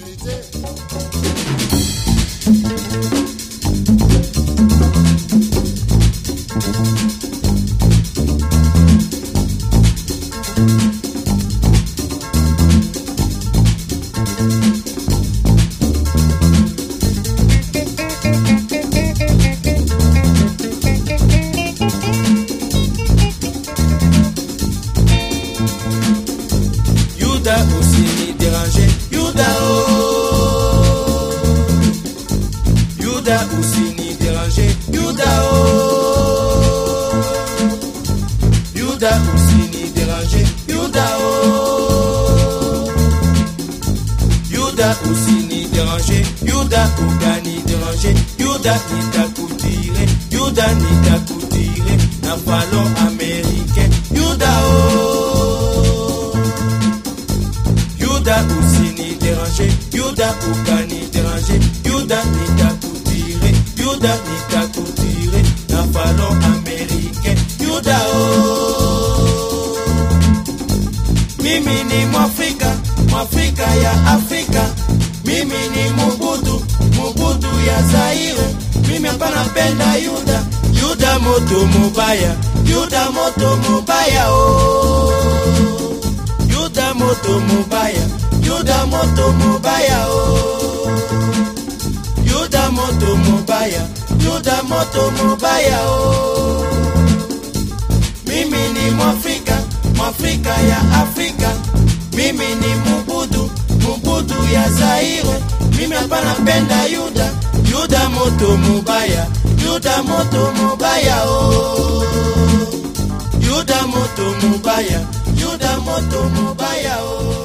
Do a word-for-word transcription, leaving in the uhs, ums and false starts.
Yuda aussi ni déranger, Yuda oh. Yuda aussi ni déranger, Yuda oh. Yuda aussi ni déranger, Yuda oh. Yuda aussi ni déranger, Yuda aucun ni déranger, Yuda ni takutire, Yuda ni takutire, na ballon américain, Yuda oh. Yuda aussi ni déranger, Yuda aucun ni déranger, Yuda ni takutire, Yuda ni takutire, na ballon américain, Yuda oh. Mimi ni Mwafrika, Mwafrika ya Afrika, mimi ni Mobutu, Mobutu ya Zaire, mimi hapa napenda Yuda, Yuda moto mubaya, Yuda moto mubaya oh. Yuda moto mubaya, Yuda moto mubaya oh. Yuda moto mubaya, Yuda moto mubaya oh. Mimi ni Mwafrika, Mwafrika ya Afrika, mimi ni Mobutu, Mobutu ya Zaire, mimi hapa napenda Yuda, Yuda moto mubaya, Yuda moto mubaya oh. Yuda moto mubaya, Yuda moto mubaya oh.